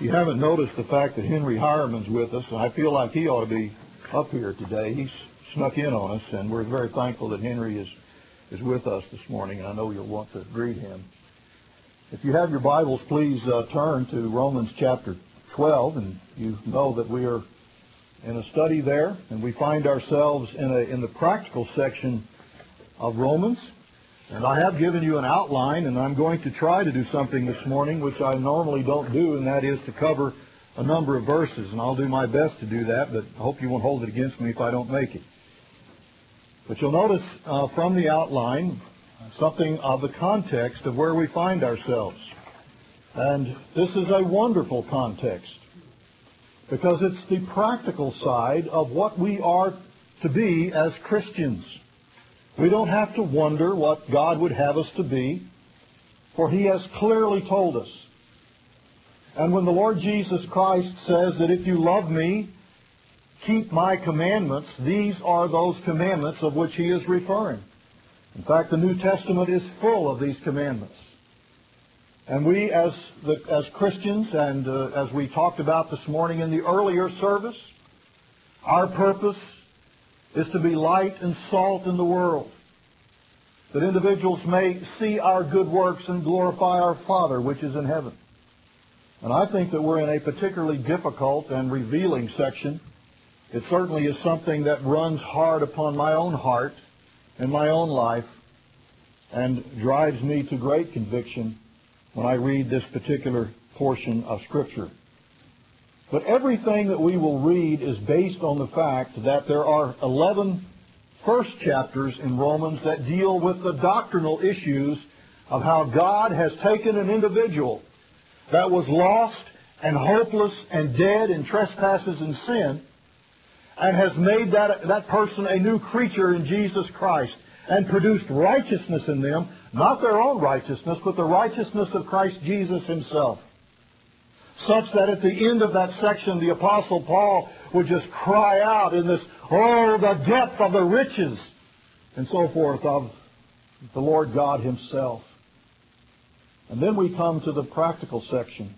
you haven't noticed the fact that Henry Hireman's with us, and I feel like he ought to be up here today. He's snuck in on us, and we're very thankful that Henry is with us this morning, and I know you'll want to greet him. If you have your Bibles, please turn to Romans chapter 12, and you know that we are in a study there, and we find ourselves in the practical section of Romans. And I have given you an outline, and I'm going to try to do something this morning which I normally don't do, and that is to cover a number of verses. And I'll do my best to do that, but I hope you won't hold it against me if I don't make it. But you'll notice from the outline something of the context of where we find ourselves. And this is a wonderful context, because it's the practical side of what we are to be as Christians. We don't have to wonder what God would have us to be, for He has clearly told us. And when the Lord Jesus Christ says that if you love me, keep my commandments, these are those commandments of which He is referring. In fact, the New Testament is full of these commandments. And we as Christians, and as we talked about this morning in the earlier service, our purpose is to be light and salt in the world, that individuals may see our good works and glorify our Father which is in heaven. And I think that we're in a particularly difficult and revealing section. It certainly is something that runs hard upon my own heart and my own life, and drives me to great conviction when I read this particular portion of Scripture. But everything that we will read is based on the fact that there are 11 first chapters in Romans that deal with the doctrinal issues of how God has taken an individual that was lost and hopeless and dead in trespasses and sin, and has made that person a new creature in Jesus Christ, and produced righteousness in them, not their own righteousness, but the righteousness of Christ Jesus Himself. Such that at the end of that section, the Apostle Paul would just cry out in this, oh, the depth of the riches, and so forth, of the Lord God Himself. And then we come to the practical section,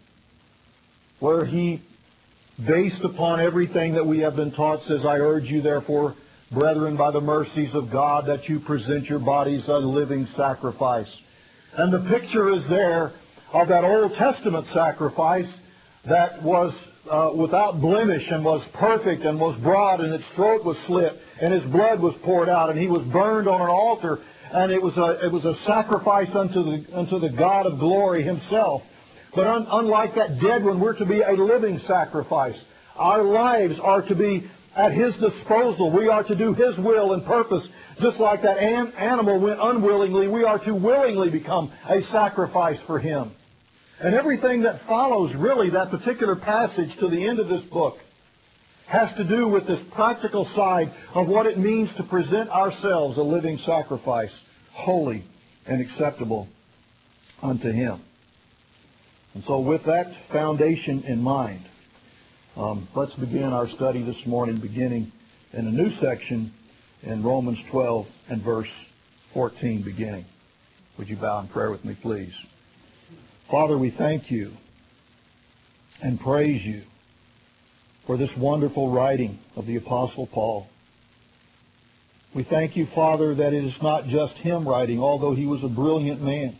where he, based upon everything that we have been taught, says, I urge you, therefore, brethren, by the mercies of God, that you present your bodies a living sacrifice. And the picture is there of that Old Testament sacrifice that was without blemish and was perfect and was broad, and its throat was slit and his blood was poured out, and he was burned on an altar, and it was a sacrifice unto the God of glory Himself. But unlike that dead one, we're to be a living sacrifice. Our lives are to be at His disposal. We are to do His will and purpose. Just like that animal went unwillingly, we are to willingly become a sacrifice for Him. And everything that follows, really, that particular passage to the end of this book, has to do with this practical side of what it means to present ourselves a living sacrifice, holy and acceptable unto Him. And so with that foundation in mind, let's begin our study this morning, beginning in a new section in Romans 12 and verse 14 beginning. Would you bow in prayer with me, please? Father, we thank You and praise You for this wonderful writing of the Apostle Paul. We thank You, Father, that it is not just him writing, although he was a brilliant man,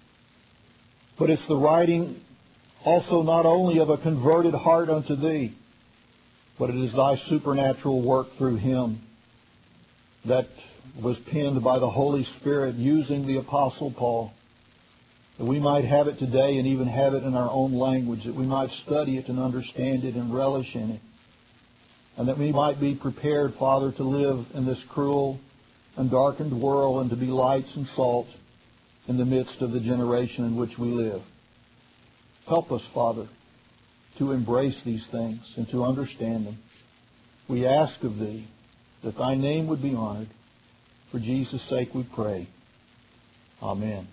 but it's the writing also not only of a converted heart unto Thee, but it is Thy supernatural work through him that was penned by the Holy Spirit using the Apostle Paul, that we might have it today and even have it in our own language, that we might study it and understand it and relish in it, and that we might be prepared, Father, to live in this cruel and darkened world and to be lights and salt in the midst of the generation in which we live. Help us, Father, to embrace these things and to understand them. We ask of Thee that Thy name would be honored. For Jesus' sake we pray. Amen.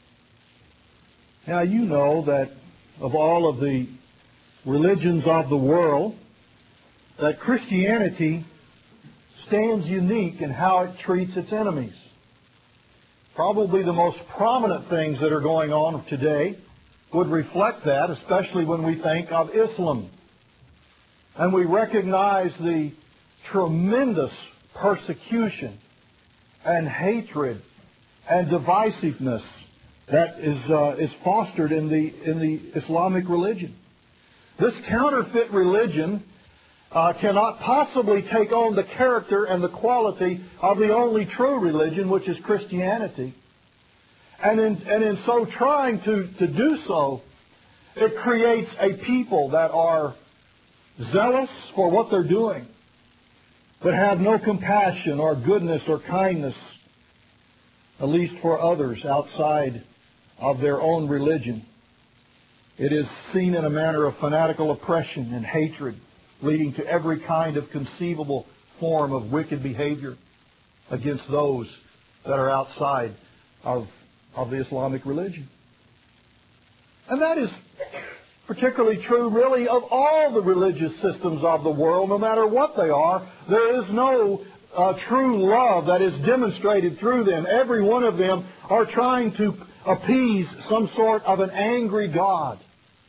Now, you know that of all of the religions of the world, that Christianity stands unique in how it treats its enemies. Probably the most prominent things that are going on today would reflect that, especially when we think of Islam. And we recognize the tremendous persecution and hatred and divisiveness that is fostered in the Islamic religion. This counterfeit religion cannot possibly take on the character and the quality of the only true religion, which is Christianity. And in so trying to do so, it creates a people that are zealous for what they're doing, but have no compassion or goodness or kindness, at least for others outside of their own religion. It is seen in a manner of fanatical oppression and hatred, leading to every kind of conceivable form of wicked behavior against those that are outside of the Islamic religion. And that is particularly true, really, of all the religious systems of the world, no matter what they are. There is no true love that is demonstrated through them. Every one of them are trying to appease some sort of an angry God.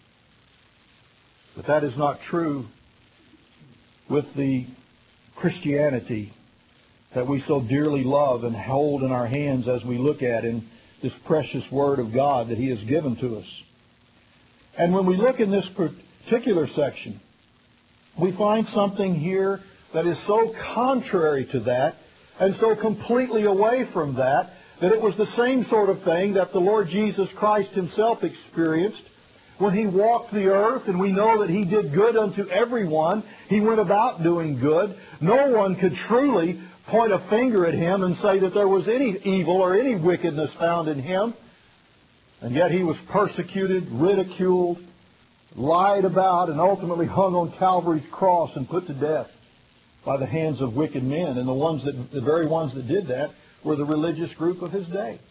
But that is not true with the Christianity that we so dearly love and hold in our hands as we look at in this precious Word of God that He has given to us. And when we look in this particular section, we find something here that is so contrary to that and so completely away from that, that it was the same sort of thing that the Lord Jesus Christ Himself experienced when He walked the earth, and we know that He did good unto everyone. He went about doing good. No one could truly point a finger at Him and say that there was any evil or any wickedness found in Him. And yet He was persecuted, ridiculed, lied about, and ultimately hung on Calvary's cross and put to death by the hands of wicked men. And the very ones that did that were the religious group of His day.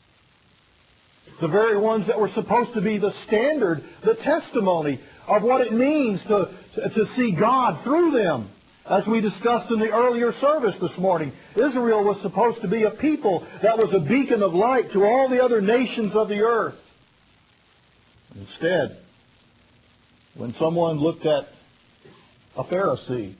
The very ones that were supposed to be the standard, the testimony of what it means to see God through them. As we discussed in the earlier service this morning, Israel was supposed to be a people that was a beacon of light to all the other nations of the earth. Instead, when someone looked at a Pharisee,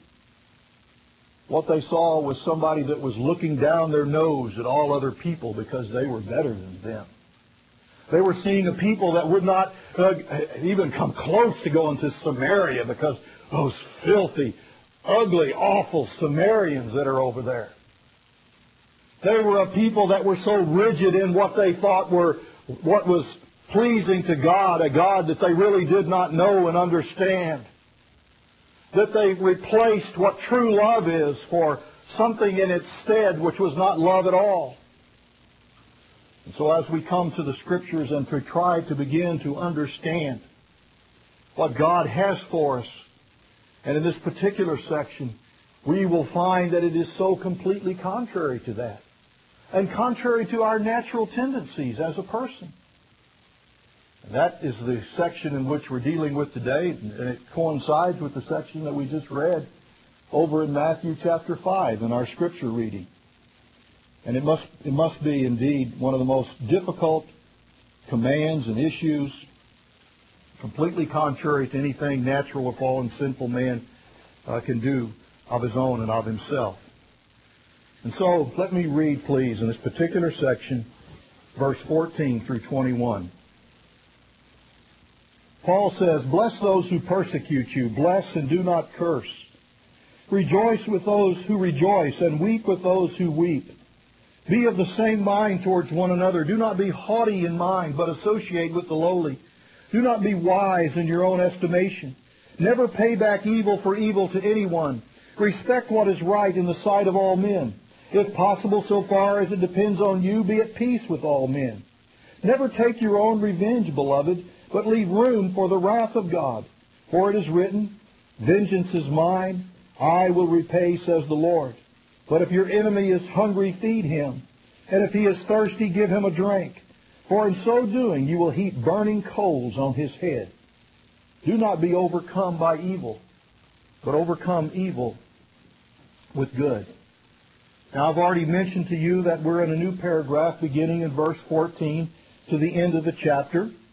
what they saw was somebody that was looking down their nose at all other people because they were better than them. They were seeing a people that would not even come close to going to Samaria because those filthy, ugly, awful Samaritans that are over there. They were a people that were so rigid in what they thought were what was pleasing to God, a God that they really did not know and understand. That they replaced what true love is for something in its stead which was not love at all. And so as we come to the Scriptures and to try to begin to understand what God has for us, and in this particular section, we will find that it is so completely contrary to that, and contrary to our natural tendencies as a person. And that is the section in which we're dealing with today, and it coincides with the section that we just read over in Matthew chapter 5 in our Scripture reading. And it must be indeed one of the most difficult commands and issues, completely contrary to anything natural or fallen sinful man can do of his own and of himself. And so let me read, please, in this particular section, verse 14 through 21. Paul says, "Bless those who persecute you. Bless and do not curse. Rejoice with those who rejoice, and weep with those who weep. Be of the same mind towards one another. Do not be haughty in mind, but associate with the lowly. Do not be wise in your own estimation. Never pay back evil for evil to anyone. Respect what is right in the sight of all men. If possible, so far as it depends on you, be at peace with all men. Never take your own revenge, beloved, but leave room for the wrath of God. For it is written, 'Vengeance is mine, I will repay, says the Lord.' But if your enemy is hungry, feed him. And if he is thirsty, give him a drink. For in so doing, you will heap burning coals on his head. Do not be overcome by evil, but overcome evil with good." Now, I've already mentioned to you that we're in a new paragraph beginning in verse 14 to the end of the chapter.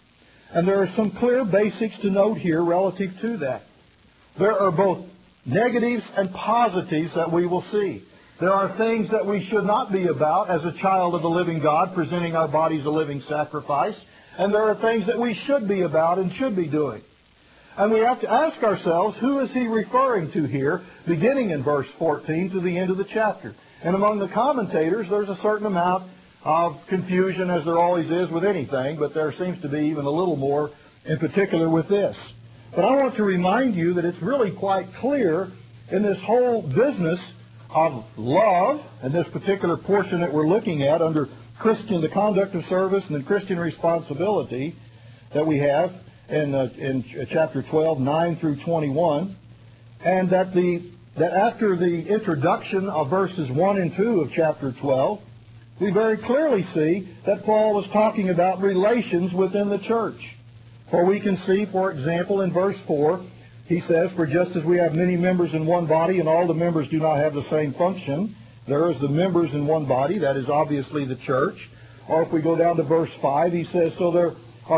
And there are some clear basics to note here relative to that. There are both negatives and positives that we will see. There are things that we should not be about as a child of the living God, presenting our bodies a living sacrifice. And there are things that we should be about and should be doing. And we have to ask ourselves, who is he referring to here, beginning in verse 14 to the end of the chapter? And among the commentators, there's a certain amount of confusion, as there always is with anything, but there seems to be even a little more in particular with this. But I want to remind you that it's really quite clear in this whole business of love, and this particular portion that we're looking at under Christian, the conduct of service, and then Christian responsibility that we have in chapter 12, 9 through 21, and that after the introduction of verses 1 and 2 of chapter 12, we very clearly see that Paul was talking about relations within the church. For we can see, for example, in verse 4, he says, "For just as we have many members in one body, and all the members do not have the same function, there is the members in one body," that is obviously the church. Or if we go down to verse 5, he says, "So there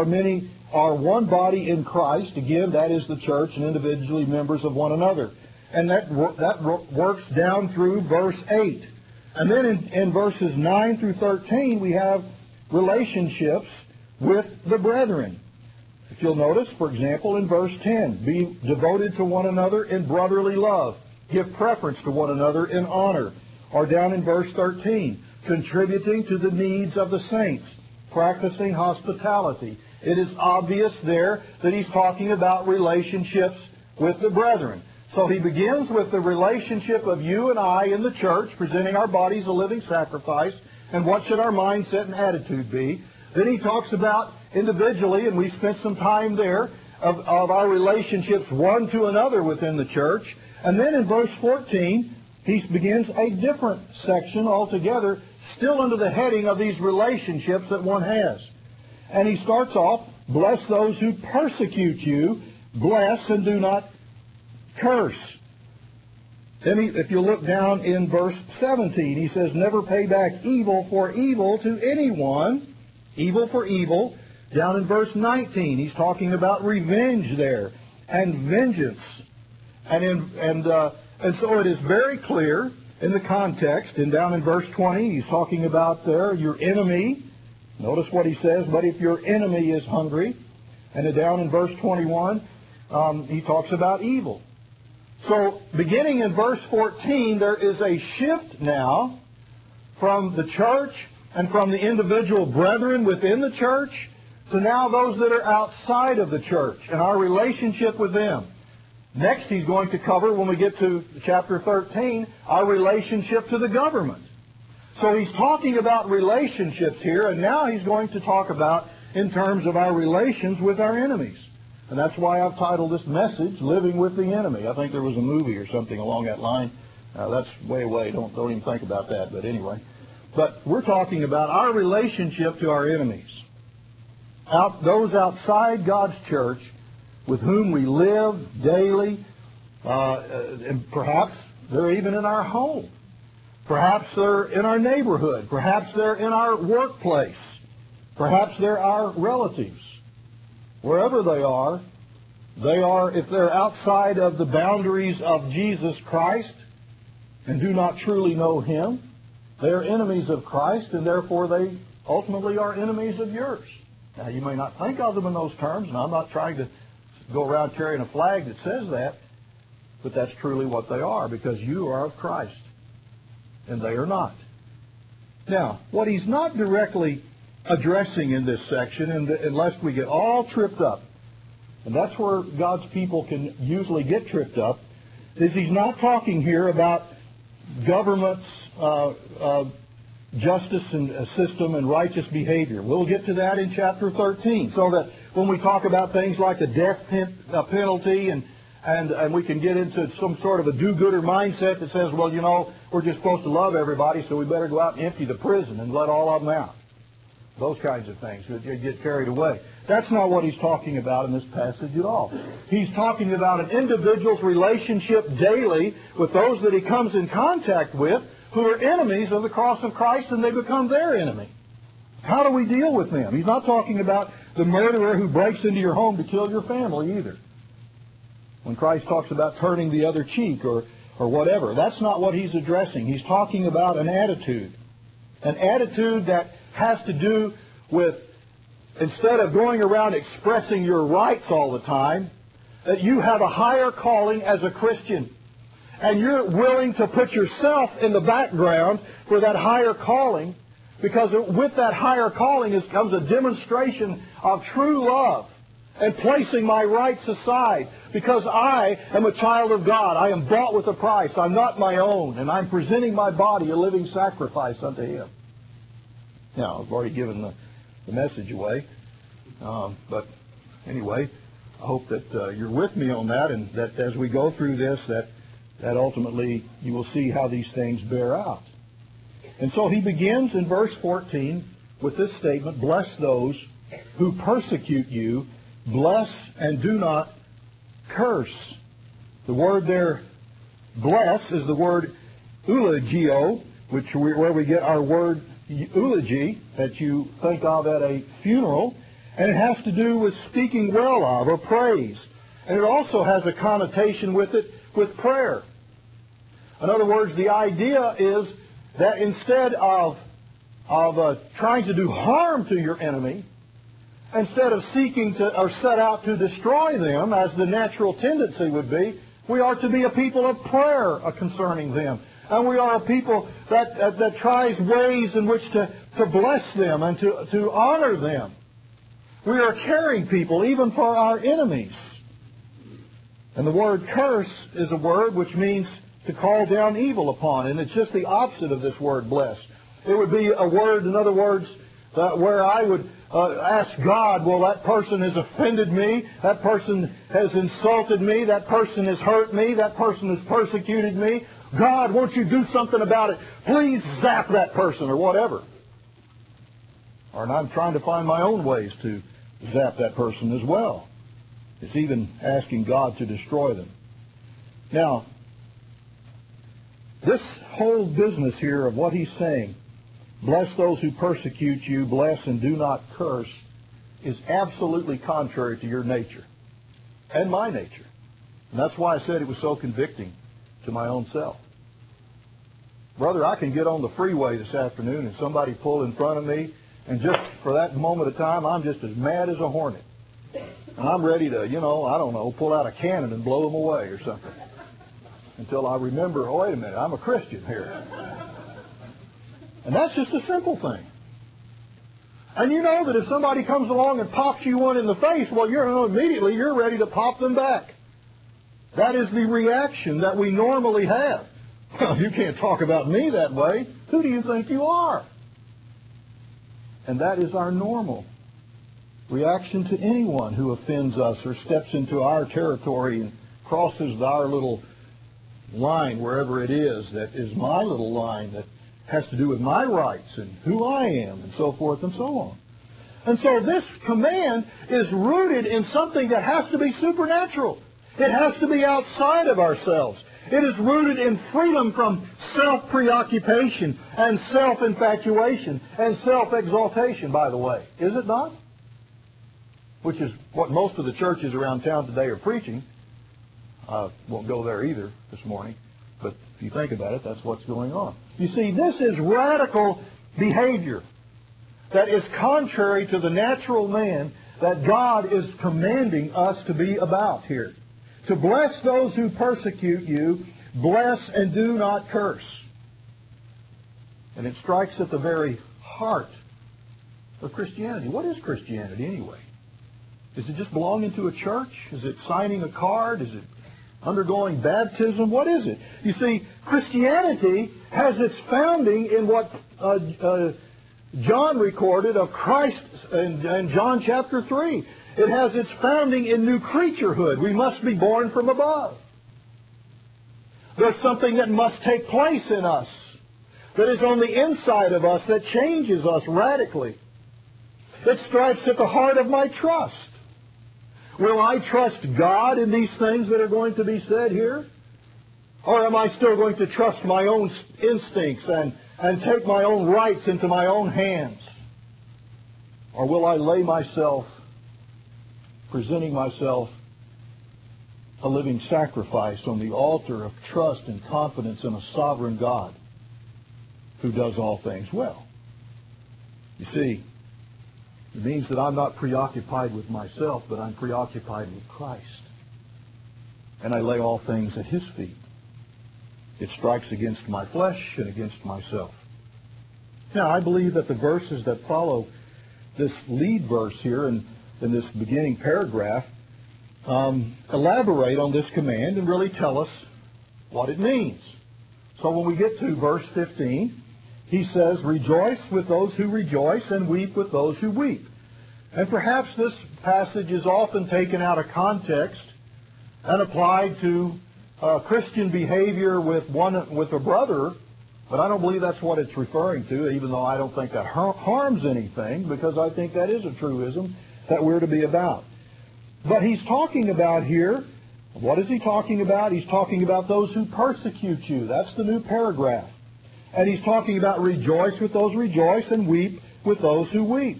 are one body in Christ," again, that is the church, and individually members of one another. And that works down through verse 8. And then in verses 9 through 13, we have relationships with the brethren. If you'll notice, for example, in verse 10, "Be devoted to one another in brotherly love. Give preference to one another in honor." Or down in verse 13, "Contributing to the needs of the saints, practicing hospitality." It is obvious there that he's talking about relationships with the brethren. So he begins with the relationship of you and I in the church, presenting our bodies a living sacrifice, and what should our mindset and attitude be. Then he talks about individually, and we spent some time there, of our relationships one to another within the church. And then in verse 14, he begins a different section altogether, still under the heading of these relationships that one has. And he starts off, "Bless those who persecute you, bless and do not curse." Then if you look down in verse 17, he says, "Never pay back evil for evil to anyone." Evil for evil. Down in verse 19, he's talking about revenge there and vengeance. And so it is very clear in the context. And down in verse 20, he's talking about there your enemy. Notice what he says, "But if your enemy is hungry." And then down in verse 21, he talks about evil. So beginning in verse 14, there is a shift now from the church and from the individual brethren within the church to now those that are outside of the church and our relationship with them. Next, he's going to cover, when we get to chapter 13, our relationship to the government. So he's talking about relationships here, and now he's going to talk about in terms of our relations with our enemies. And that's why I've titled this message, "Living with the Enemy." I think there was a movie or something along that line. That's way away. Don't even think about that. But anyway. But we're talking about our relationship to our enemies. Those outside God's church with whom we live daily, and perhaps they're even in our home. Perhaps they're in our neighborhood. Perhaps they're in our workplace. Perhaps they're our relatives. Wherever they are, if they're outside of the boundaries of Jesus Christ and do not truly know Him, they are enemies of Christ, and therefore they ultimately are enemies of yours. Now, you may not think of them in those terms, and I'm not trying to go around carrying a flag that says that, but that's truly what they are, because you are of Christ, and they are not. Now, what he's not directly addressing in this section, unless we get all tripped up, and that's where God's people can usually get tripped up, is he's not talking here about government's justice and system and righteous behavior. We'll get to that in chapter 13, so that when we talk about things like the death penalty and we can get into some sort of a do-gooder mindset that says, well, you know, we're just supposed to love everybody, so we better go out and empty the prison and let all of them out. Those kinds of things. You get carried away. That's not what he's talking about in this passage at all. He's talking about an individual's relationship daily with those that he comes in contact with who are enemies of the cross of Christ, and they become their enemy. How do we deal with them? He's not talking about the murderer who breaks into your home to kill your family either. When Christ talks about turning the other cheek or whatever, that's not what He's addressing. He's talking about an attitude. An attitude that has to do with, instead of going around expressing your rights all the time, that you have a higher calling as a Christian. And you're willing to put yourself in the background for that higher calling, because with that higher calling comes a demonstration of true love and placing my rights aside, because I am a child of God. I am bought with a price. I'm not my own, and I'm presenting my body a living sacrifice unto Him. Now, I've already given the message away, but anyway, I hope that you're with me on that, and that as we go through this, that ultimately you will see how these things bear out. And so he begins in verse 14 with this statement, "Bless those who persecute you, bless and do not curse." The word there, bless, is the word eulogio, where we get our word eulogy, that you think of at a funeral, and it has to do with speaking well of or praise. And it also has a connotation with it with prayer. In other words, the idea is that instead of trying to do harm to your enemy, instead of seeking to or set out to destroy them, as the natural tendency would be, we are to be a people of prayer concerning them. And we are a people that tries ways in which to bless them and to honor them. We are a caring people, even for our enemies. And the word curse is a word which means to call down evil upon. And it's just the opposite of this word bless. It would be a word, in other words, where I would ask God, well, that person has offended me, that person has insulted me, that person has hurt me, that person has persecuted me. God, won't you do something about it? Please zap that person, or whatever. Or I'm trying to find my own ways to zap that person as well. It's even asking God to destroy them. Now, this whole business here of what he's saying, bless those who persecute you, bless and do not curse, is absolutely contrary to your nature and my nature. And that's why I said it was so convicting to my own self. Brother, I can get on the freeway this afternoon and somebody pull in front of me, and just for that moment of time, I'm just as mad as a hornet. And I'm ready to, pull out a cannon and blow them away or something. Until I remember, oh, wait a minute, I'm a Christian here. And that's just a simple thing. And you know that if somebody comes along and pops you one in the face, well, immediately you're ready to pop them back. That is the reaction that we normally have. Well, you can't talk about me that way. Who do you think you are? And that is our normal reaction to anyone who offends us or steps into our territory and crosses our little line, wherever it is, that is my little line that has to do with my rights and who I am and so forth and so on. And so this command is rooted in something that has to be supernatural. It has to be outside of ourselves. It is rooted in freedom from self-preoccupation and self-infatuation and self-exaltation, by the way. Is it not? Which is what most of the churches around town today are preaching. I won't go there either this morning. But if you think about it, that's what's going on. You see, this is radical behavior that is contrary to the natural man that God is commanding us to be about here. To bless those who persecute you, bless and do not curse. And it strikes at the very heart of Christianity. What is Christianity anyway? Is it just belonging to a church? Is it signing a card? Is it undergoing baptism? What is it? You see, Christianity has its founding in what John recorded of Christ in John chapter 3. It has its founding in new creaturehood. We must be born from above. There's something that must take place in us that is on the inside of us that changes us radically. It strikes at the heart of my trust. Will I trust God in these things that are going to be said here? Or am I still going to trust my own instincts and take my own rights into my own hands? Or will I lay myself presenting myself a living sacrifice on the altar of trust and confidence in a sovereign God who does all things well. You see, it means that I'm not preoccupied with myself, but I'm preoccupied with Christ. And I lay all things at His feet. It strikes against my flesh and against myself. Now, I believe that the verses that follow this lead verse here in this beginning paragraph elaborate on this command and really tell us what it means. So when we get to verse 15, he says, rejoice with those who rejoice and weep with those who weep. And perhaps this passage is often taken out of context and applied to Christian behavior with a brother, but I don't believe that's what it's referring to, even though I don't think that harms anything, because I think that is a truism that we're to be about. But he's talking about here, what is he talking about? He's talking about those who persecute you. That's the new paragraph. And he's talking about rejoice with those who rejoice and weep with those who weep.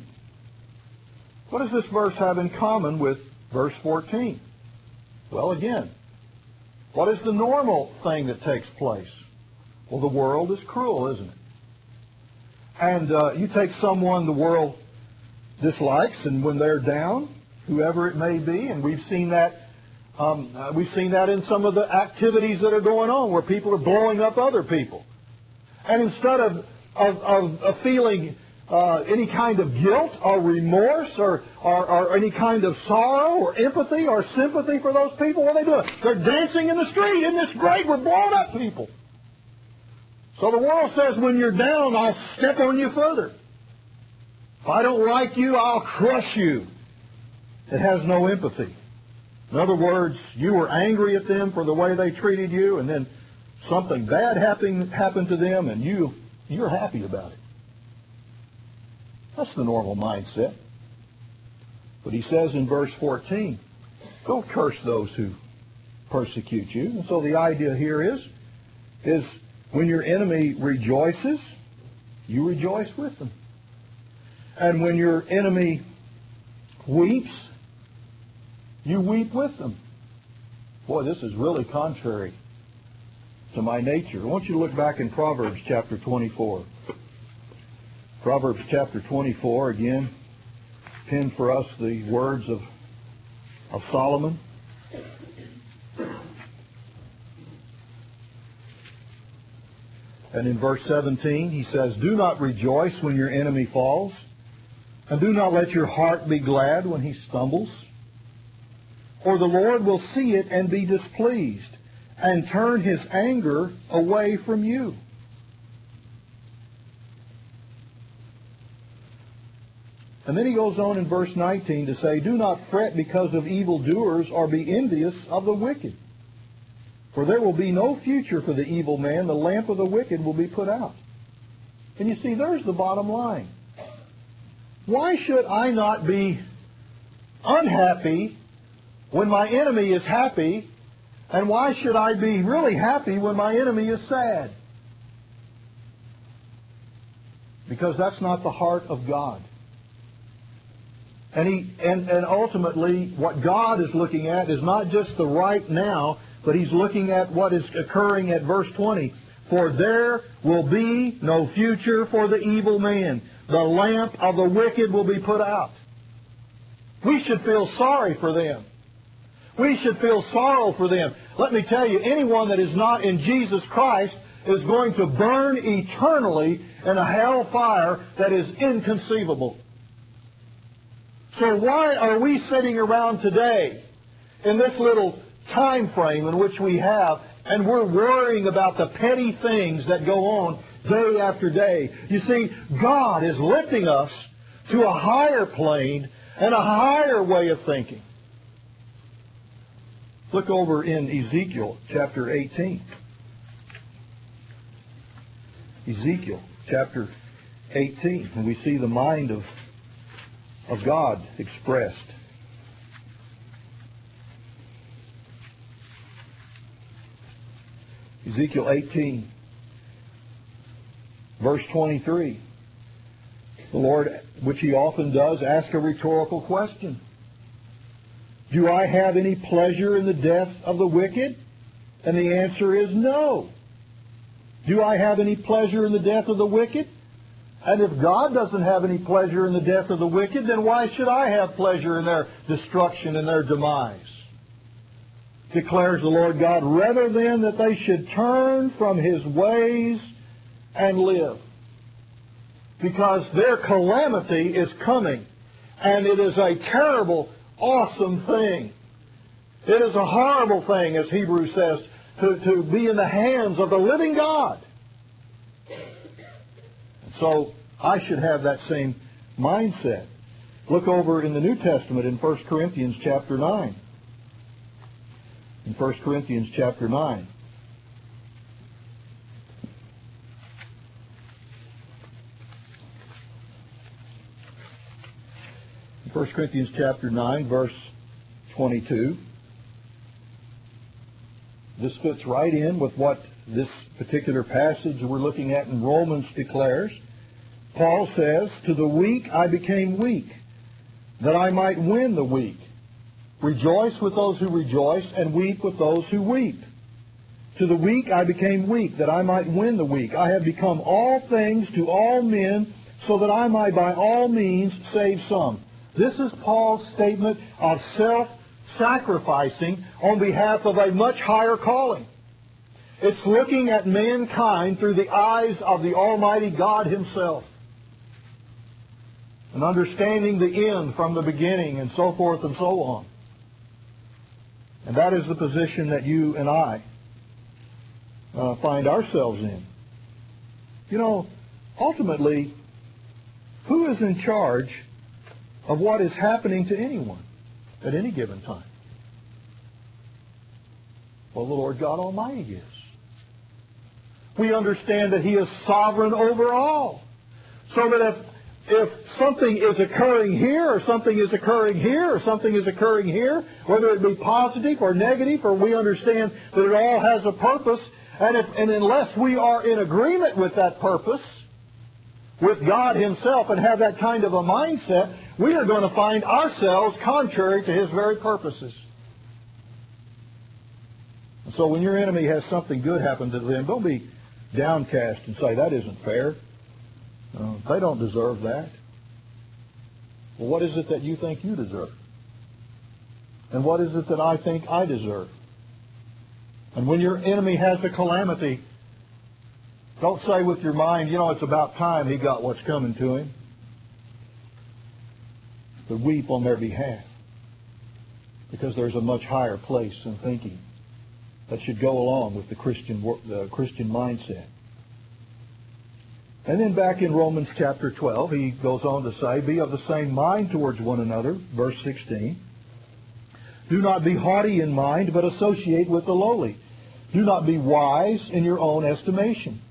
What does this verse have in common with verse 14? Well, again, what is the normal thing that takes place? Well, the world is cruel, isn't it? And you take someone the world dislikes, and when they're down, whoever it may be, and we've seen that in some of the activities that are going on, where people are blowing up other people. And instead of feeling any kind of guilt or remorse or any kind of sorrow or empathy or sympathy for those people, what are they doing? They're dancing in the street. Isn't this great? We're blowing up people. So the world says, when you're down, I'll step on you further. If I don't like you, I'll crush you. It has no empathy. In other words, you were angry at them for the way they treated you, and then something bad happened to them, and you're happy about it. That's the normal mindset. But he says in verse 14, don't curse those who persecute you. And so the idea here is when your enemy rejoices, you rejoice with them. And when your enemy weeps, you weep with them. Boy, this is really contrary to my nature. I want you to look back in Proverbs chapter 24. Proverbs chapter 24, again, pin for us the words of Solomon. And in verse 17, he says, do not rejoice when your enemy falls, and do not let your heart be glad when he stumbles. For the Lord will see it and be displeased, and turn His anger away from you. And then he goes on in verse 19 to say, do not fret because of evildoers, or be envious of the wicked. For there will be no future for the evil man. The lamp of the wicked will be put out. And you see, there's the bottom line. Why should I not be unhappy when my enemy is happy? And why should I be really happy when my enemy is sad? Because that's not the heart of God. And ultimately, what God is looking at is not just the right now, but He's looking at what is occurring at verse 20. For there will be no future for the evil man. The lamp of the wicked will be put out. We should feel sorry for them. We should feel sorrow for them. Let me tell you, anyone that is not in Jesus Christ is going to burn eternally in a hell fire that is inconceivable. So why are we sitting around today in this little time frame in which we have, and we're worrying about the petty things that go on day after day? You see, God is lifting us to a higher plane and a higher way of thinking. Look over in Ezekiel chapter 18. Ezekiel chapter 18, and we see the mind of God expressed. Ezekiel 18, verse 23. The Lord, which He often does, asks a rhetorical question. Do I have any pleasure in the death of the wicked? And the answer is no. Do I have any pleasure in the death of the wicked? And if God doesn't have any pleasure in the death of the wicked, then why should I have pleasure in their destruction and their demise? Declares the Lord God, rather than that they should turn from his ways and live. Because their calamity is coming. And it is a terrible, awesome thing. It is a horrible thing, as Hebrews says, to be in the hands of the living God. So I should have that same mindset. Look over in the New Testament in 1 Corinthians chapter 9. In 1 Corinthians chapter 9. In 1 Corinthians chapter 9, verse 22. This fits right in with what this particular passage we're looking at in Romans declares. Paul says, to the weak I became weak, that I might win the weak. Rejoice with those who rejoice, and weep with those who weep. To the weak I became weak, that I might win the weak. I have become all things to all men, so that I might by all means save some. This is Paul's statement of self-sacrificing on behalf of a much higher calling. It's looking at mankind through the eyes of the Almighty God Himself. And understanding the end from the beginning and so forth and so on. And that is the position that you and I find ourselves in. You know, ultimately, who is in charge of what is happening to anyone at any given time? Well, the Lord God Almighty is. We understand that He is sovereign over all. So that if something is occurring here, or something is occurring here, or something is occurring here, whether it be positive or negative, or we understand that it all has a purpose, and unless we are in agreement with that purpose, with God Himself, and have that kind of a mindset, we are going to find ourselves contrary to His very purposes. And so when your enemy has something good happen to them, don't be downcast and say, that isn't fair. They don't deserve that. Well, what is it that you think you deserve? And what is it that I think I deserve? And when your enemy has a calamity, don't say with your mind, it's about time he got what's coming to him. But weep on their behalf. Because there's a much higher place in thinking that should go along with the Christian mindset. And then back in Romans chapter 12, he goes on to say, be of the same mind towards one another, verse 16. Do not be haughty in mind, but associate with the lowly. Do not be wise in your own estimation.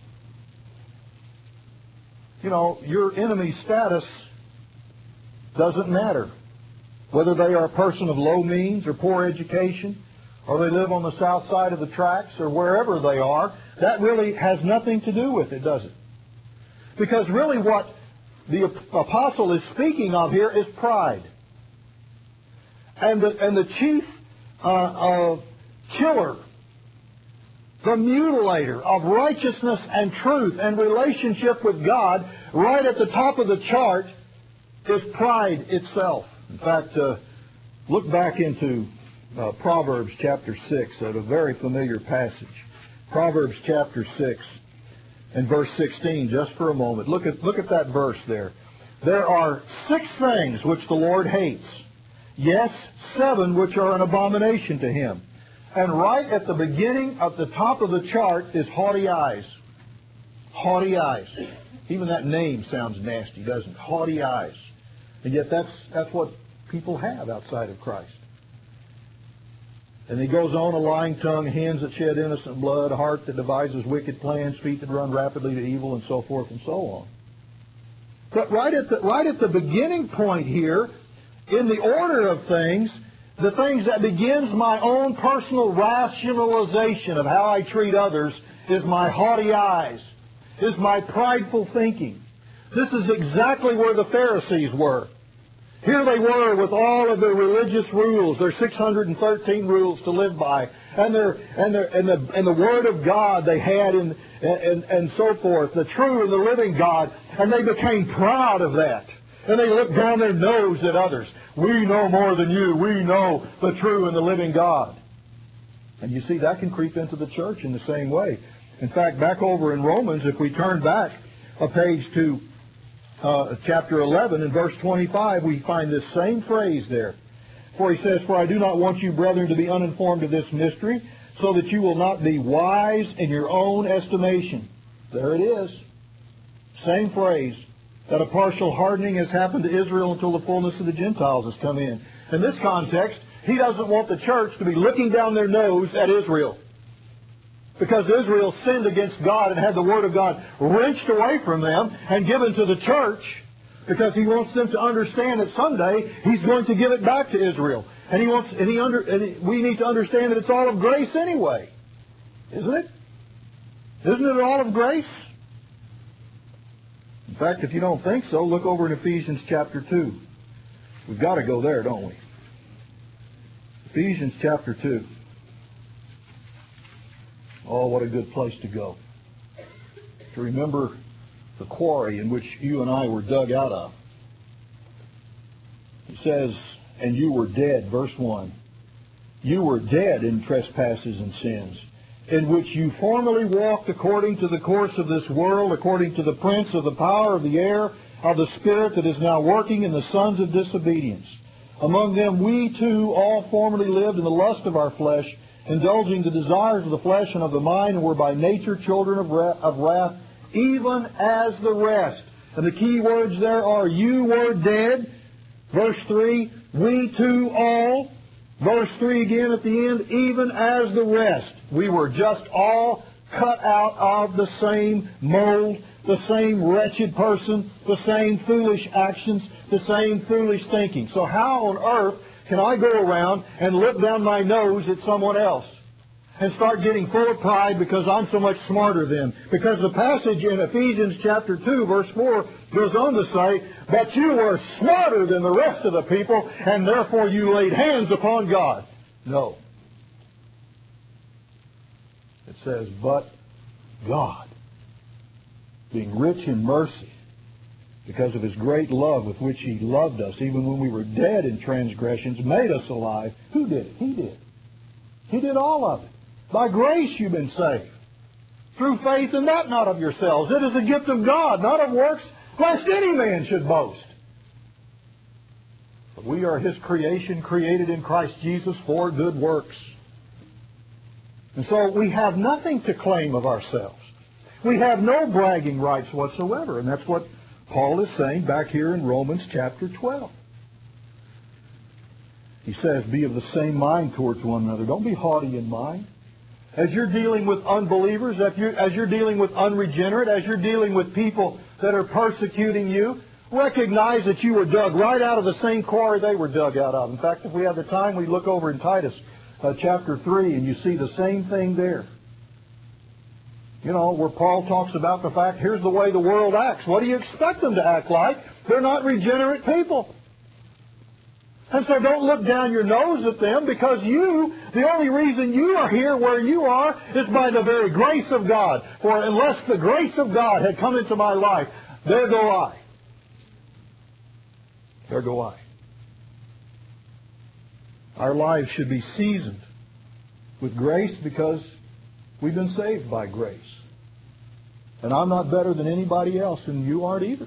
Your enemy's status doesn't matter. Whether they are a person of low means or poor education, or they live on the south side of the tracks, or wherever they are, that really has nothing to do with it, does it? Because really what the apostle is speaking of here is pride. And the chief killer, the mutilator of righteousness and truth and relationship with God, right at the top of the chart, is pride itself. In fact, look back into Proverbs chapter 6, at a very familiar passage. Proverbs chapter 6 and verse 16, just for a moment. Look at that verse there. There are 6 things which the Lord hates. Yes, 7 which are an abomination to Him. And right at the beginning, at the top of the chart, is haughty eyes. Haughty eyes. Even that name sounds nasty, doesn't it? Haughty eyes. And yet that's what people have outside of Christ. And he goes on, a lying tongue, hands that shed innocent blood, a heart that devises wicked plans, feet that run rapidly to evil, and so forth and so on. But right at the beginning point here, in the order of things, the things that begins my own personal rationalization of how I treat others is my haughty eyes, is my prideful thinking. This is exactly where the Pharisees were. Here they were with all of their religious rules, their 613 rules to live by, and the Word of God they had, and so forth, the true and the living God, and they became proud of that. And they looked down their nose at others. We know more than you. We know the true and the living God. And you see, that can creep into the church in the same way. In fact, back over in Romans, if we turn back a page to chapter 11 and verse 25, we find this same phrase there. For he says, "For I do not want you, brethren, to be uninformed of this mystery, so that you will not be wise in your own estimation." There it is. Same phrase. That a partial hardening has happened to Israel until the fullness of the Gentiles has come in. In this context, he doesn't want the church to be looking down their nose at Israel. Because Israel sinned against God and had the Word of God wrenched away from them and given to the church, because he wants them to understand that someday he's going to give it back to Israel. And we need to understand that it's all of grace anyway. Isn't it? Isn't it all of grace? In fact, if you don't think so, look over in Ephesians chapter 2. We've got to go there, don't we? Ephesians chapter 2. Oh, what a good place to go. To remember the quarry in which you and I were dug out of. It says, "And you were dead," verse 1. "You were dead in trespasses and sins, in which you formerly walked according to the course of this world, according to the prince of the power of the air, of the spirit that is now working in the sons of disobedience. Among them we too all formerly lived in the lust of our flesh, indulging the desires of the flesh and of the mind, and were by nature children of wrath, even as the rest." And the key words there are, you were dead. Verse 3, we too all. Verse 3 again at the end, even as the rest. We were just all cut out of the same mold, the same wretched person, the same foolish actions, the same foolish thinking. So how on earth can I go around and look down my nose at someone else and start getting full of pride because I'm so much smarter than? Because the passage in Ephesians chapter 2, verse 4 goes on to say, "But you were smarter than the rest of the people, and therefore you laid hands upon God." No. It says, "But God, being rich in mercy, because of His great love with which He loved us, even when we were dead in transgressions, made us alive." Who did it? He did. He did all of it. By grace you've been saved, through faith, and that not of yourselves. It is a gift of God, not of works, lest any man should boast. But we are His creation, created in Christ Jesus for good works. And so we have nothing to claim of ourselves. We have no bragging rights whatsoever. And that's what Paul is saying back here in Romans chapter 12. He says, "Be of the same mind towards one another." Don't be haughty in mind. As you're dealing with unbelievers, as you're dealing with unregenerate, as you're dealing with people that are persecuting you, recognize that you were dug right out of the same quarry they were dug out of. In fact, if we have the time, we look over in Titus chapter 3, and you see the same thing there. You know, where Paul talks about the fact, here's the way the world acts. What do you expect them to act like? They're not regenerate people. And so don't look down your nose at them, because the only reason you are here where you are is by the very grace of God. For unless the grace of God had come into my life, there go I. There go I. Our lives should be seasoned with grace because we've been saved by grace. And I'm not better than anybody else, and you aren't either.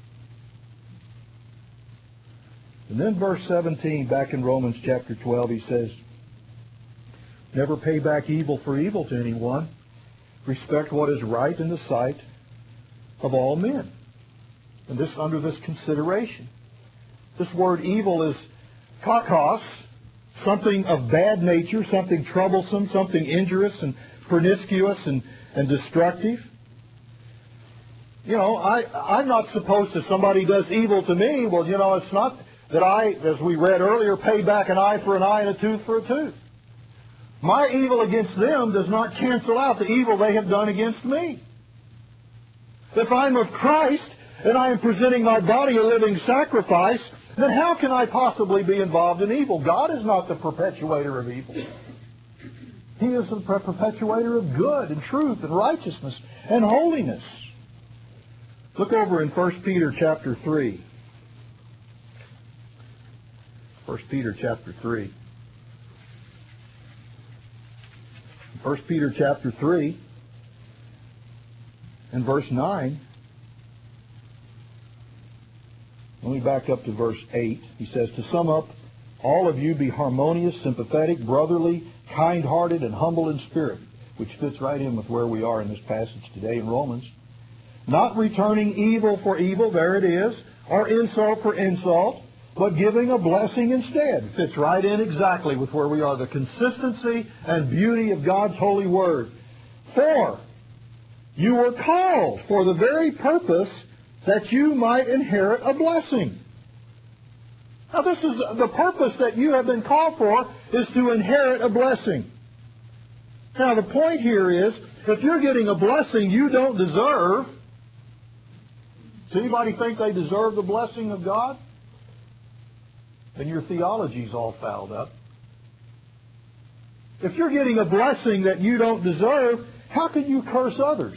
And then verse 17, back in Romans chapter 12, he says, "Never pay back evil for evil to anyone. Respect what is right in the sight of all men." And this under this consideration. This word evil is kakos, something of bad nature, something troublesome, something injurious and pernicious and destructive. You know, I'm not supposed to, if somebody does evil to me, well, you know, it's not that I, as we read earlier, pay back an eye for an eye and a tooth for a tooth. My evil against them does not cancel out the evil they have done against me. If I'm of Christ and I am presenting my body a living sacrifice, then how can I possibly be involved in evil? God is not the perpetuator of evil. He is the perpetuator of good and truth and righteousness and holiness. Look over in 1 Peter chapter 3. 1 Peter chapter 3. 1 Peter chapter 3 and verse 9. Let me back up to verse 8. He says, to sum up, all of you be harmonious, sympathetic, brotherly, kind-hearted, and humble in spirit, which fits right in with where we are in this passage today in Romans. Not returning evil for evil, there it is, or insult for insult, but giving a blessing instead. Fits right in exactly with where we are, the consistency and beauty of God's holy word. For you were called for the very purpose that you might inherit a blessing. Now this is the purpose that you have been called for, is to inherit a blessing. Now the point here is, if you're getting a blessing you don't deserve, does anybody think they deserve the blessing of God? Then your theology's all fouled up. If you're getting a blessing that you don't deserve, how can you curse others?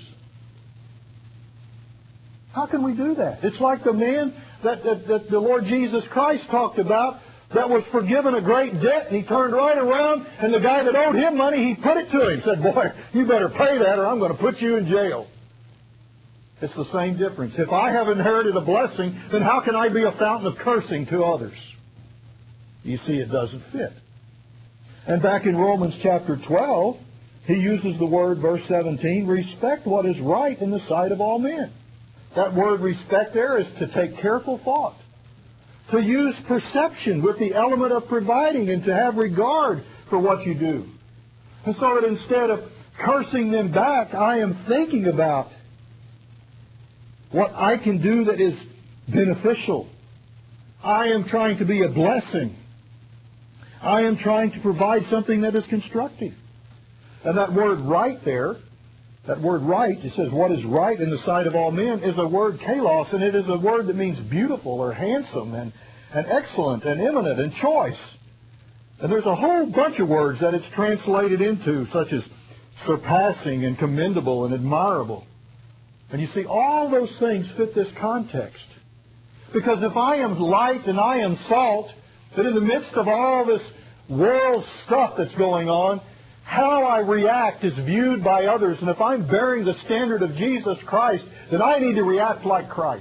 How can we do that? It's like the man that the Lord Jesus Christ talked about that was forgiven a great debt, and he turned right around, and the guy that owed him money, he put it to him. Said, boy, you better pay that or I'm going to put you in jail. It's the same difference. If I have inherited a blessing, then how can I be a fountain of cursing to others? You see, it doesn't fit. And back in Romans chapter 12, he uses the word, verse 17, respect what is right in the sight of all men. That word respect there is to take careful thought, to use perception with the element of providing, and to have regard for what you do. And so that instead of cursing them back, I am thinking about what I can do that is beneficial. I am trying to be a blessing. I am trying to provide something that is constructive. And that word right there, that word right, it says what is right in the sight of all men, is a word kalos, and it is a word that means beautiful or handsome and excellent and eminent and choice. And there's a whole bunch of words that it's translated into, such as surpassing and commendable and admirable. And you see, all those things fit this context. Because if I am light and I am salt, that in the midst of all this world stuff that's going on, how I react is viewed by others. And if I'm bearing the standard of Jesus Christ, then I need to react like Christ.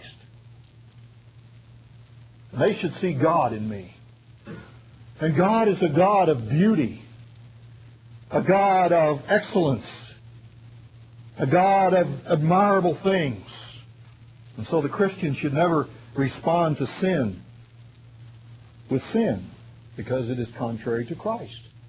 And they should see God in me. And God is a God of beauty, a God of excellence, a God of admirable things. And so the Christian should never respond to sin with sin, because it is contrary to Christ.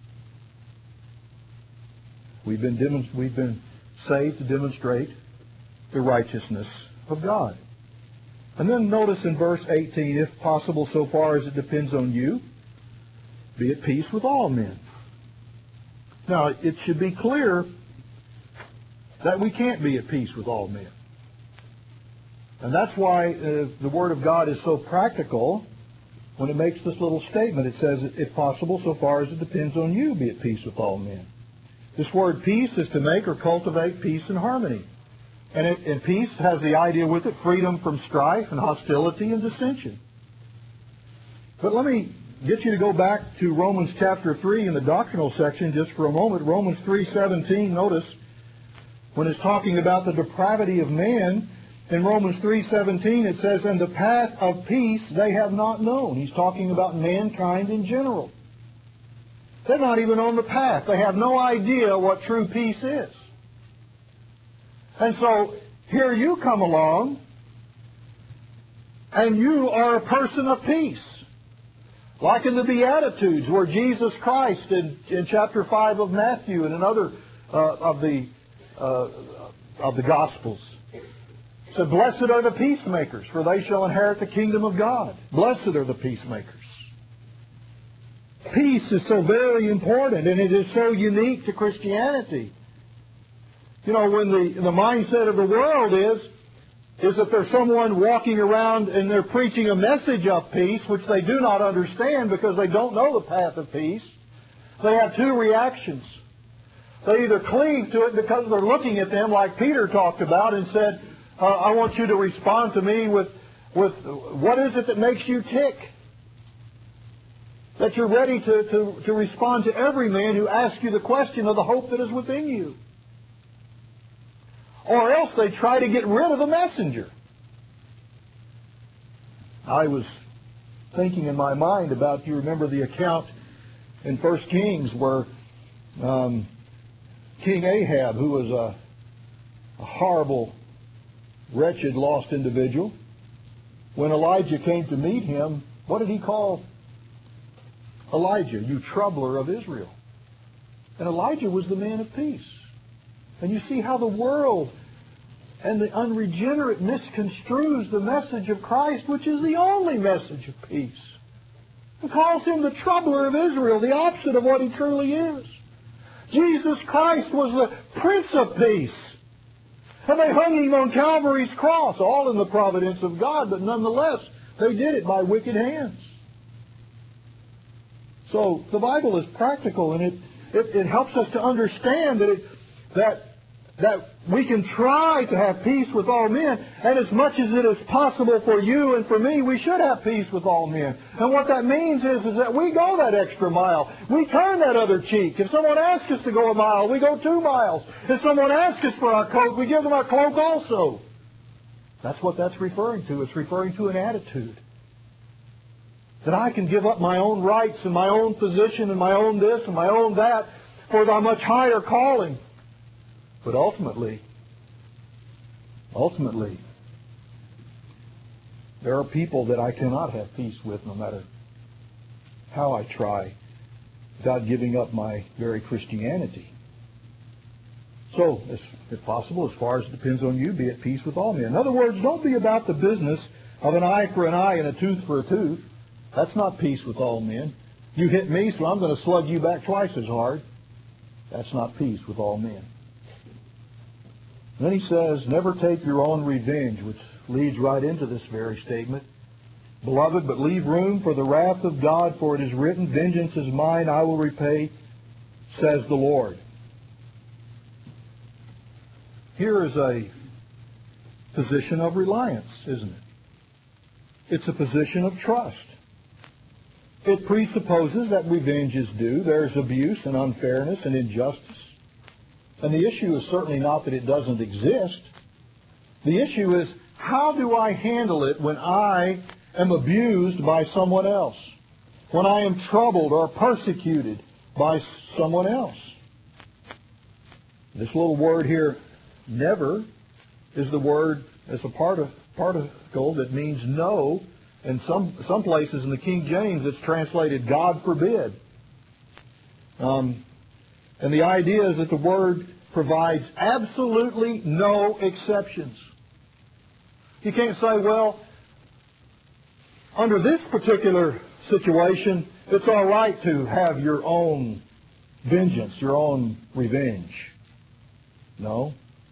We've been saved to demonstrate the righteousness of God. And then notice in verse 18, if possible, so far as it depends on you, be at peace with all men. Now, it should be clear that we can't be at peace with all men. And that's why the Word of God is so practical when it makes this little statement. It says, if possible, so far as it depends on you, be at peace with all men. This word peace is to make or cultivate peace and harmony. And peace has the idea with it, freedom from strife and hostility and dissension. But let me get you to go back to Romans chapter 3 in the doctrinal section just for a moment. Romans 3:17, notice, when it's talking about the depravity of man, in Romans 3:17 it says, and the path of peace they have not known. He's talking about mankind in general. They're not even on the path. They have no idea what true peace is. And so here you come along, and you are a person of peace. Like in the Beatitudes, where Jesus Christ in chapter 5 of Matthew and in other of the Gospels said, blessed are the peacemakers, for they shall inherit the kingdom of God. Blessed are the peacemakers. Peace is so very important, and it is so unique to Christianity. You know, when the mindset of the world is, is that there's someone walking around and they're preaching a message of peace, which they do not understand because they don't know the path of peace. They have two reactions. They either cleave to it because they're looking at them like Peter talked about and said, I want you to respond to me with what is it that makes you tick? That you're ready to respond to every man who asks you the question of the hope that is within you. Or else they try to get rid of the messenger. I was thinking in my mind about, you remember the account in 1 Kings where King Ahab, who was a horrible, wretched, lost individual, when Elijah came to meet him, what did he call Elijah? You troubler of Israel. And Elijah was the man of peace. And you see how the world and the unregenerate misconstrues the message of Christ, which is the only message of peace. And calls him the troubler of Israel, the opposite of what he truly is. Jesus Christ was the Prince of Peace. And they hung him on Calvary's cross, all in the providence of God, but nonetheless, they did it by wicked hands. So the Bible is practical, and it helps us to understand that we can try to have peace with all men, and as much as it is possible for you and for me, we should have peace with all men. And what that means is that we go that extra mile. We turn that other cheek. If someone asks us to go a mile, we go 2 miles. If someone asks us for our coat, we give them our cloak also. That's what that's referring to. It's referring to an attitude. That I can give up my own rights and my own position and my own this and my own that for the much higher calling. But ultimately, there are people that I cannot have peace with no matter how I try without giving up my very Christianity. So, if possible, as far as it depends on you, be at peace with all men. In other words, don't be about the business of an eye for an eye and a tooth for a tooth. That's not peace with all men. You hit me, so I'm going to slug you back twice as hard. That's not peace with all men. Then he says, never take your own revenge, which leads right into this very statement. Beloved, but leave room for the wrath of God, for it is written, vengeance is mine, I will repay, says the Lord. Here is a position of reliance, isn't it? It's a position of trust. It presupposes that revenge is due. There's abuse and unfairness and injustice. And the issue is certainly not that it doesn't exist. The issue is, how do I handle it when I am abused by someone else? When I am troubled or persecuted by someone else? This little word here, never, is the word as a particle that means no. In some places in the King James, it's translated God forbid. And the idea is that the word provides absolutely no exceptions. You can't say, well, under this particular situation, it's all right to have your own vengeance, your own revenge. No.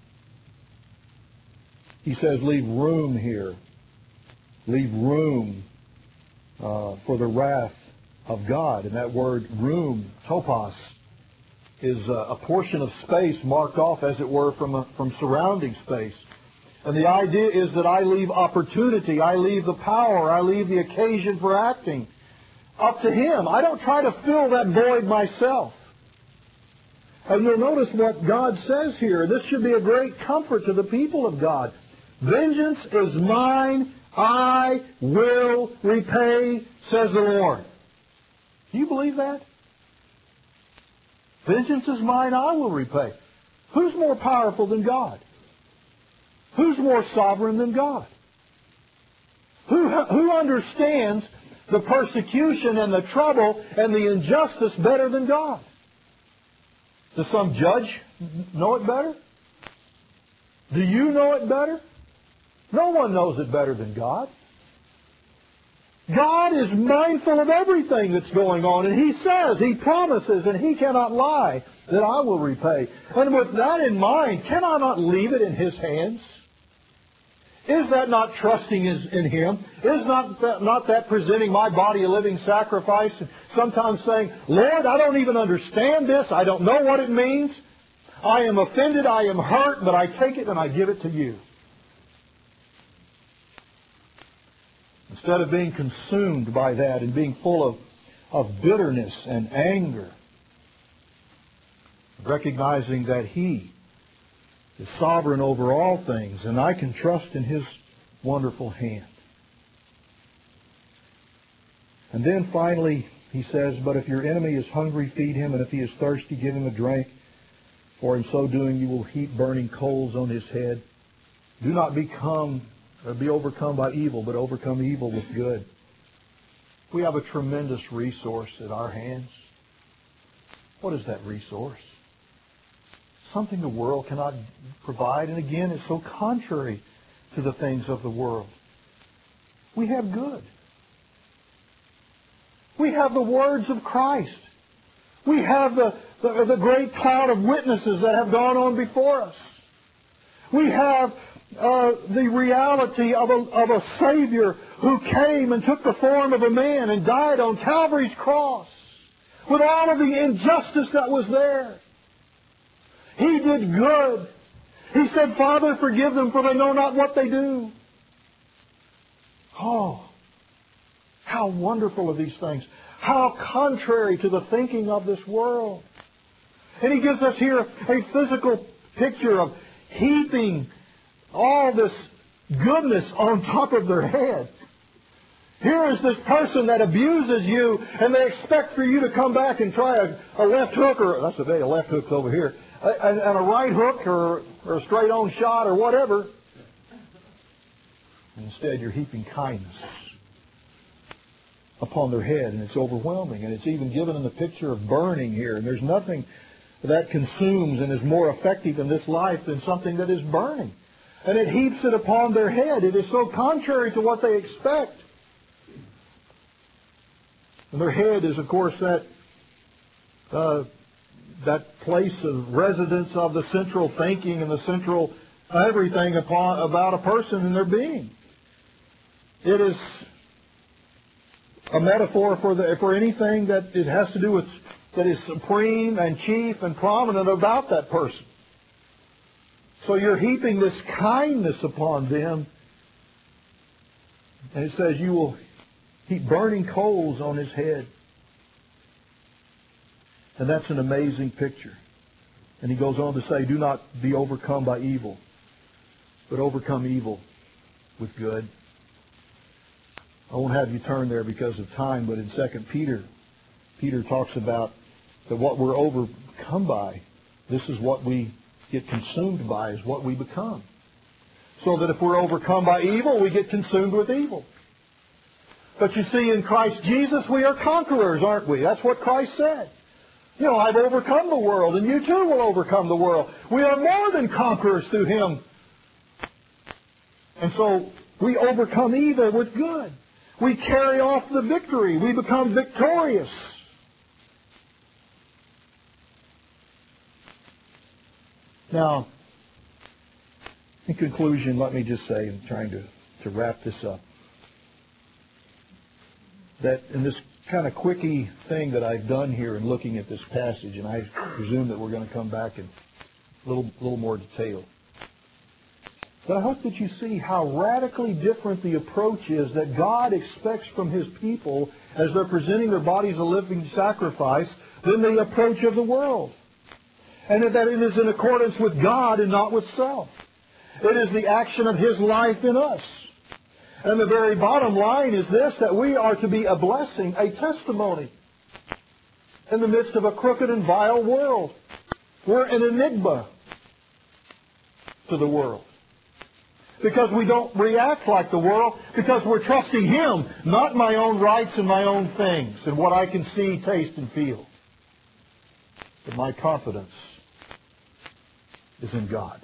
He says leave room here. Leave room for the wrath of God. And that word room, topos, is a portion of space marked off, as it were, from surrounding space. And the idea is that I leave opportunity, I leave the power, I leave the occasion for acting up to Him. I don't try to fill that void myself. And you'll notice what God says here. This should be a great comfort to the people of God. Vengeance is mine, I will repay, says the Lord. Do you believe that? Vengeance is mine, I will repay. Who's more powerful than God? Who's more sovereign than God? Who understands the persecution and the trouble and the injustice better than God? Does some judge know it better? Do you know it better? No one knows it better than God. God is mindful of everything that's going on, and He says, He promises, and He cannot lie, that I will repay. And with that in mind, can I not leave it in His hands? Is that not trusting in Him? Is not that presenting my body a living sacrifice? And sometimes saying, Lord, I don't even understand this. I don't know what it means. I am offended. I am hurt. But I take it and I give it to You. Instead of being consumed by that and being full of bitterness and anger, recognizing that He is sovereign over all things, and I can trust in His wonderful hand. And then finally, he says, but if your enemy is hungry, feed him, and if he is thirsty, give him a drink, for in so doing you will heap burning coals on his head. Do not be overcome by evil, but overcome evil with good. We have a tremendous resource at our hands. What is that resource? Something the world cannot provide. And again, it's so contrary to the things of the world. We have good. We have the words of Christ. We have the great cloud of witnesses that have gone on before us. We have the reality of a Savior who came and took the form of a man and died on Calvary's cross with all of the injustice that was there. He did good. He said, Father, forgive them, for they know not what they do. Oh, how wonderful are these things. How contrary to the thinking of this world. And He gives us here a physical picture of heaping all this goodness on top of their head. Here is this person that abuses you, and they expect for you to come back and try a left hook, or that's the day a left hook's over here, and a right hook or a straight on shot or whatever. Instead, you're heaping kindness upon their head, and it's overwhelming. And it's even given in the picture of burning here. And there's nothing that consumes and is more effective in this life than something that is burning. And it heaps it upon their head. It is so contrary to what they expect. And their head is, of course, that place of residence of the central thinking and the central everything about a person and their being. It is a metaphor for anything that it has to do with, that is supreme and chief and prominent about that person. So you're heaping this kindness upon them. And it says you will heap burning coals on his head. And that's an amazing picture. And he goes on to say, do not be overcome by evil, but overcome evil with good. I won't have you turn there because of time, but in 2 Peter talks about that what we're overcome by, this is what we get consumed by, is what we become. So that if we're overcome by evil, we get consumed with evil. But you see, in Christ Jesus, we are conquerors, aren't we? That's what Christ said. You know, I've overcome the world, and you too will overcome the world. We are more than conquerors through Him. And so we overcome evil with good. We carry off the victory. We become victorious. Now, in conclusion, let me just say, I'm trying to wrap this up, that in this kind of quickie thing that I've done here in looking at this passage, and I presume that we're going to come back in a little more detail. But I hope that you see how radically different the approach is that God expects from His people as they're presenting their bodies a living sacrifice than the approach of the world. And that it is in accordance with God and not with self. It is the action of His life in us. And the very bottom line is this, that we are to be a blessing, a testimony in the midst of a crooked and vile world. We're an enigma to the world. Because we don't react like the world, because we're trusting Him, not my own rights and my own things, and what I can see, taste, and feel. But my confidence is in God.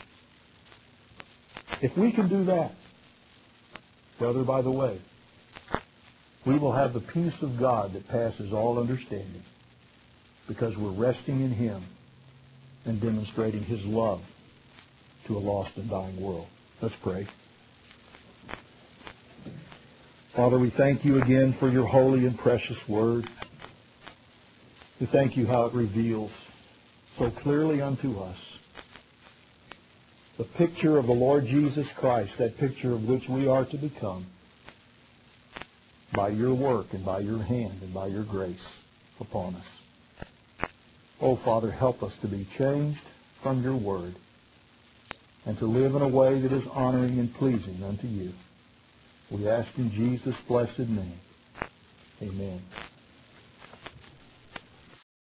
If we can do that, brother, by the way, we will have the peace of God that passes all understanding, because we're resting in Him and demonstrating His love to a lost and dying world. Let's pray. Father, we thank you again for your holy and precious word. We thank you how it reveals so clearly unto us the picture of the Lord Jesus Christ, that picture of which we are to become by your work and by your hand and by your grace upon us. Oh, Father, help us to be changed from your word and to live in a way that is honoring and pleasing unto you. We ask in Jesus' blessed name. Amen.